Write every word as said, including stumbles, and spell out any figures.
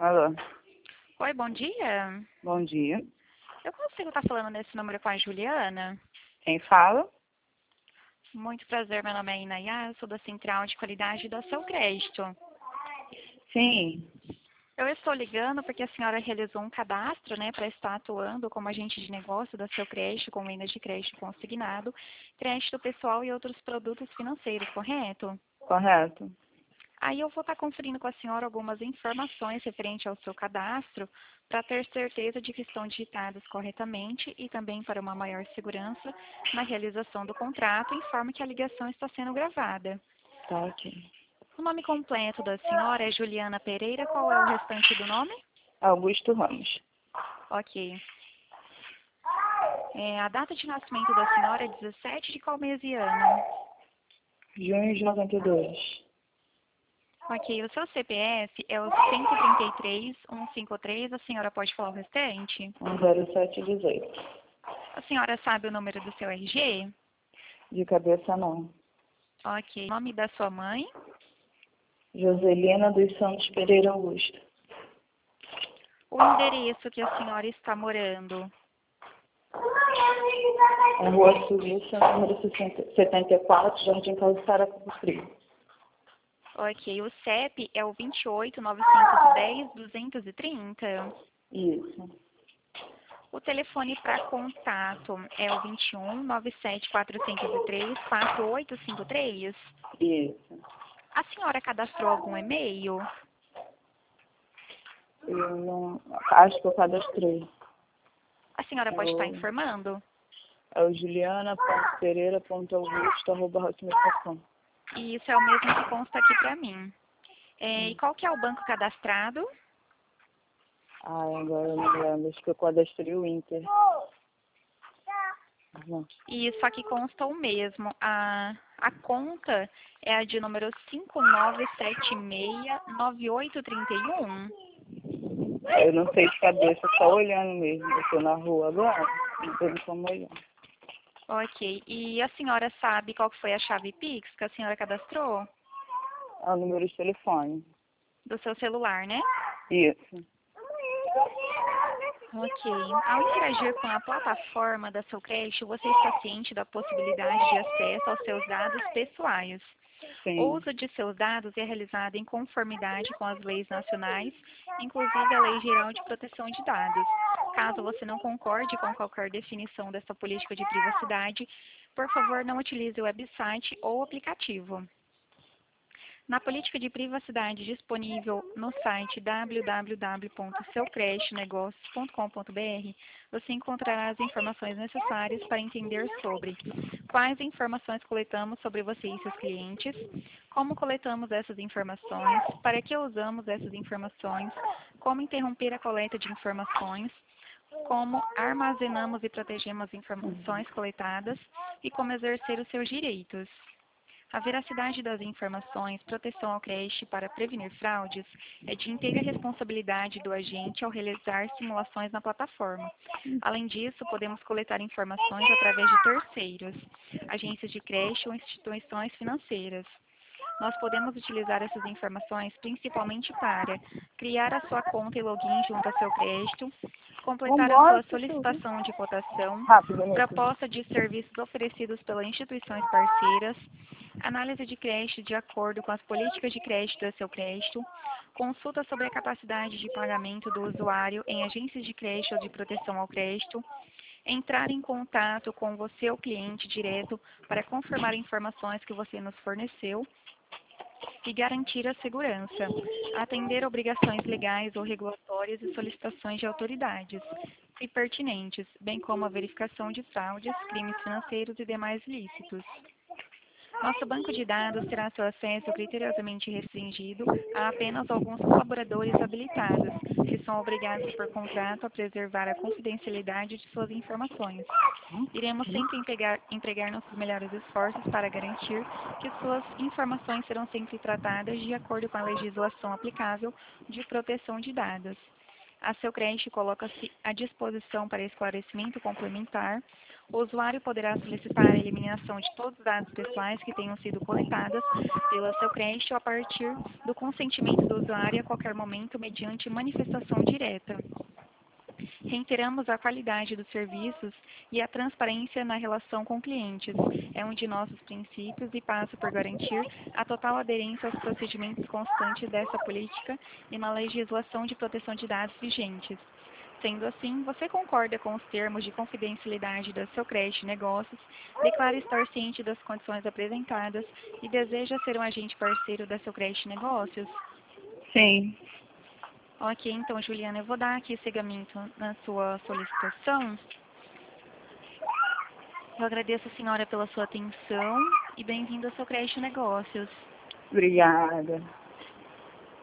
Alô, Oi, bom dia. bom dia. Eu consigo estar falando nesse número com a Juliana? Quem fala? Muito prazer, meu nome é Inayá, eu sou da Central de Qualidade da Seu Crédito. Sim, Eu estou ligando porque a senhora realizou um cadastro, né, para estar atuando como agente de negócio da Seu Crédito, com vendas de crédito consignado, crédito pessoal e outros produtos financeiros, correto? correto. Aí eu vou estar conferindo com a senhora algumas informações referente ao seu cadastro para ter certeza de que estão digitadas corretamente e também para uma maior segurança na realização do contrato, informe que a ligação está sendo gravada. Tá aqui. O nome completo da senhora é Juliana Pereira, qual é o restante do nome? Augusto Ramos. Ok. É, a data de nascimento da senhora é dezessete de qual mês e ano? Junho de noventa e dois. Ok, o seu C P F é o cento e trinta e três, cento e cinquenta e três, a senhora pode falar o restante? um zero sete dezoito. A senhora sabe o número do seu R G? De cabeça não. Ok. Nome da sua mãe? Joselina dos Santos Pereira Augusto. O endereço que a senhora está morando? É Rua Suíça, número sessenta setenta e quatro, Jardim Calçara Frio. Ok. O C E P é o vinte e oito, novecentos e dez, duzentos e trinta? Isso, O telefone para contato é o vinte e um, noventa e sete, quatrocentos e três, quatro oito cinco três? isso. A senhora cadastrou algum e-mail? Eu não... Acho que eu cadastrei. A senhora É pode estar o, informando? é o juliana.pereira.augusto, arroba hotmail ponto com. E isso é o mesmo que consta aqui para mim. É, e qual que é o banco cadastrado? Ai, agora eu não lembro. Acho que eu cadastrei o Inter. Não. E isso aqui consta o mesmo. A, a conta é a de número cinco nove sete seis nove oito três um. Eu não sei de cabeça, só olhando mesmo. Eu tô na rua agora, não tem como olhar. Ok. E a senhora sabe qual que foi a chave Pix que a senhora cadastrou? É o número de telefone. Do seu celular, né? Isso. Ok. Ao interagir com a plataforma da seu crédito, você está ciente da possibilidade de acesso aos seus dados pessoais. O Sim. uso de seus dados é realizado em conformidade com as leis nacionais, inclusive a Lei Geral de Proteção de Dados. Caso você não concorde com qualquer definição dessa política de privacidade, por favor, não utilize o website ou aplicativo. Na política de privacidade disponível no site w w w ponto seu crédito negócios ponto com ponto b r, você encontrará as informações necessárias para entender sobre quais informações coletamos sobre você e seus clientes, como coletamos essas informações, para que usamos essas informações, como interromper a coleta de informações, como armazenamos e protegemos as informações coletadas e como exercer os seus direitos. A veracidade das informações, proteção ao crédito para prevenir fraudes, é de inteira responsabilidade do agente ao realizar simulações na plataforma. Além disso, podemos coletar informações através de terceiros, agências de crédito ou instituições financeiras. Nós podemos utilizar essas informações principalmente para criar a sua conta e login junto ao seu crédito, completar a Vambora, sua cachorro. solicitação de cotação, Rápido, Nico. proposta de serviços oferecidos pelas instituições parceiras, análise de crédito de acordo com as políticas de crédito do seu crédito, consulta sobre a capacidade de pagamento do usuário em agências de crédito ou de proteção ao crédito, entrar em contato com você, o cliente, direto para confirmar informações que você nos forneceu e garantir a segurança, atender obrigações legais ou regulatórias e solicitações de autoridades, se pertinentes, bem como a verificação de fraudes, crimes financeiros e demais ilícitos. Nosso banco de dados terá seu acesso criteriosamente restringido a apenas alguns colaboradores habilitados, que são obrigados por contrato a preservar a confidencialidade de suas informações. Iremos sempre empregar, empregar nossos melhores esforços para garantir que suas informações serão sempre tratadas de acordo com a legislação aplicável de proteção de dados. A Seu Crédito coloca-se à disposição para esclarecimento complementar. O usuário poderá solicitar a eliminação de todos os dados pessoais que tenham sido coletados pela Seu Crédito a partir do consentimento do usuário a qualquer momento mediante manifestação direta. Reiteramos a qualidade dos serviços e a transparência na relação com clientes. É um de nossos princípios e passa por garantir a total aderência aos procedimentos constantes dessa política e na legislação de proteção de dados vigentes. Sendo assim, você concorda com os termos de confidencialidade da Seu Crédito Negócios, declara estar ciente das condições apresentadas e deseja ser um agente parceiro da Seu Crédito Negócios? Sim. Ok, então, Juliana, eu vou dar aqui seguimento na sua solicitação. Eu agradeço a senhora pela sua atenção e bem-vindo ao Seu Crédito Negócios. Obrigada.